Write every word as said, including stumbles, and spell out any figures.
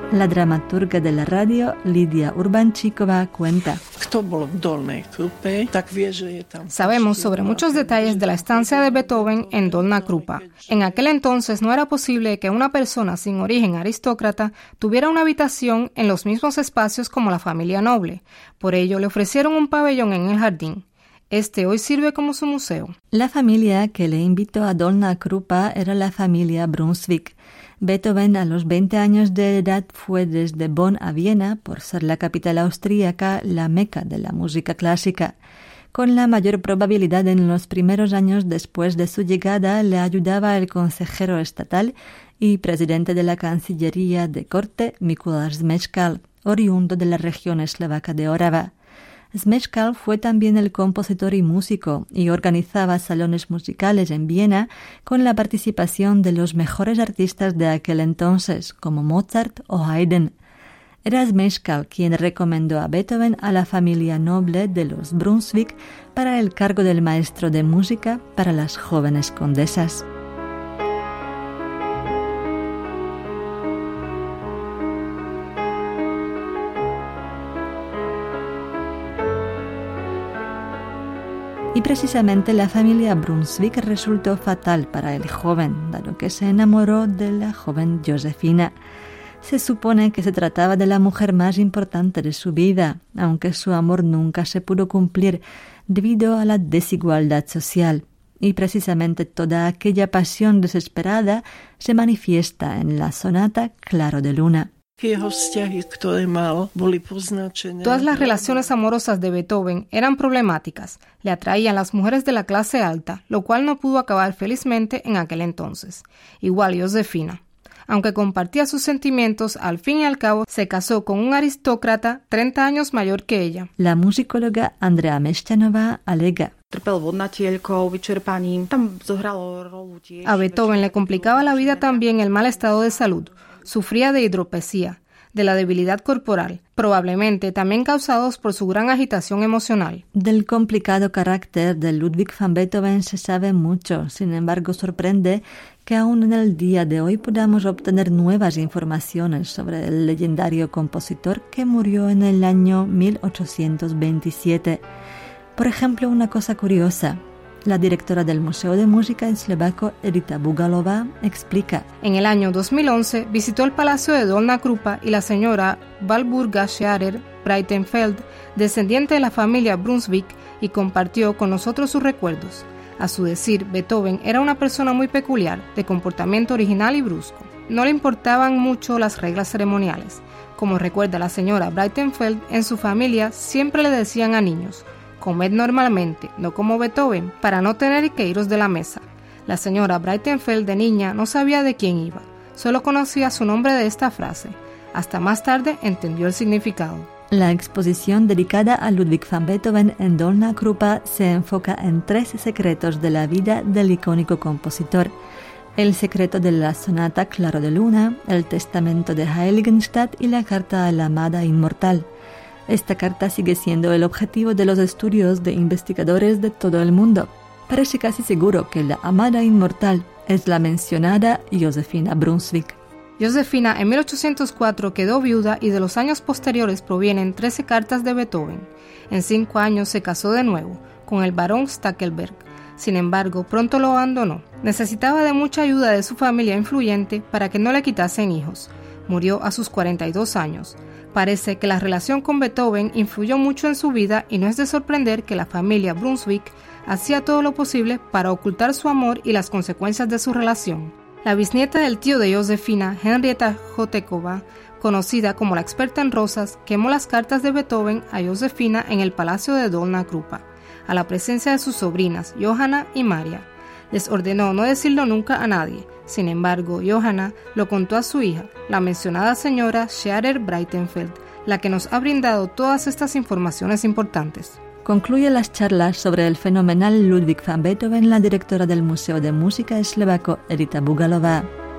La dramaturga de la radio, Lidia Urbančíková, cuenta. Sabemos sobre muchos detalles de la estancia de Beethoven en Dolná Krupa. En aquel entonces no era posible que una persona sin origen aristócrata tuviera una habitación en los mismos espacios como la familia noble. Por ello le ofrecieron un pabellón en el jardín. Este hoy sirve como su museo. La familia que le invitó a Dolná Krupa era la familia Brunswick. Beethoven a los veinte años de edad fue desde Bonn a Viena, por ser la capital austríaca, la meca de la música clásica. Con la mayor probabilidad en los primeros años después de su llegada le ayudaba el consejero estatal y presidente de la Cancillería de Corte, Mikuláš Zmeškal, oriundo de la región eslovaca de Orava. Zmeškal fue también el compositor y músico y organizaba salones musicales en Viena con la participación de los mejores artistas de aquel entonces, como Mozart o Haydn. Era Zmeškal quien recomendó a Beethoven a la familia noble de los Brunswick para el cargo del maestro de música para las jóvenes condesas. Y precisamente la familia Brunswick resultó fatal para el joven, dado que se enamoró de la joven Josefina. Se supone que se trataba de la mujer más importante de su vida, aunque su amor nunca se pudo cumplir debido a la desigualdad social. Y precisamente toda aquella pasión desesperada se manifiesta en la sonata Claro de Luna. Todas las relaciones amorosas de Beethoven eran problemáticas. Le atraían las mujeres de la clase alta, lo cual no pudo acabar felizmente en aquel entonces. Igual Josefina. Aunque compartía sus sentimientos, al fin y al cabo se casó con un aristócrata treinta años mayor que ella. La musicóloga Andrea Mešťanová alega. A Beethoven le complicaba la vida también el mal estado de salud. Sufría de hidropesía, de la debilidad corporal, probablemente también causados por su gran agitación emocional. Del complicado carácter de Ludwig van Beethoven se sabe mucho, sin embargo sorprende que aún en el día de hoy podamos obtener nuevas informaciones sobre el legendario compositor que murió en el año mil ochocientos veintisiete. Por ejemplo, una cosa curiosa. La directora del Museo de Música eslovaco, Edita Bugalová, explica. En el año dos mil once visitó el palacio de Dolná Krupa y la señora Walburga Scherer Breitenfeld, descendiente de la familia Brunswick, y compartió con nosotros sus recuerdos. A su decir, Beethoven era una persona muy peculiar, de comportamiento original y brusco. No le importaban mucho las reglas ceremoniales. Como recuerda la señora Breitenfeld, en su familia siempre le decían a niños: comed normalmente, no como Beethoven, para no tener que iros de la mesa. La señora Breitenfeld de niña no sabía de quién iba, solo conocía su nombre de esta frase. Hasta más tarde entendió el significado. La exposición dedicada a Ludwig van Beethoven en Dolná Krupa se enfoca en tres secretos de la vida del icónico compositor. El secreto de la sonata Claro de Luna, el testamento de Heiligenstadt y la carta a la amada inmortal. Esta carta sigue siendo el objetivo de los estudios de investigadores de todo el mundo. Parece casi seguro que la amada inmortal es la mencionada Josefina Brunswick. Josefina en mil ochocientos cuatro quedó viuda y de los años posteriores provienen trece cartas de Beethoven. En cinco años se casó de nuevo con el barón Stackelberg. Sin embargo, pronto lo abandonó. Necesitaba de mucha ayuda de su familia influyente para que no le quitasen hijos. Murió a sus cuarenta y dos años. Parece que la relación con Beethoven influyó mucho en su vida y no es de sorprender que la familia Brunswick hacía todo lo posible para ocultar su amor y las consecuencias de su relación. La bisnieta del tío de Josefina, Henrietta Hotekova, conocida como la experta en rosas, quemó las cartas de Beethoven a Josefina en el palacio de Dolná Krupa, a la presencia de sus sobrinas Johanna y Maria. Les ordenó no decirlo nunca a nadie. Sin embargo, Johanna lo contó a su hija, la mencionada señora Scherer Breitenfeld, la que nos ha brindado todas estas informaciones importantes. Concluye las charlas sobre el fenomenal Ludwig van Beethoven la directora del Museo de Música eslovaco, Edita Bugalová.